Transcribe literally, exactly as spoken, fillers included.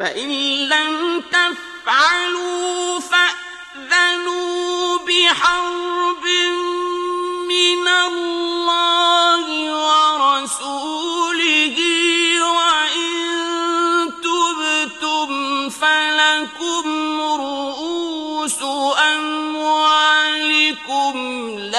فإن لم تفعلوا فأذنوا بحرب من الله ورسوله، وإن تبتم فلكم رؤوس أموالكم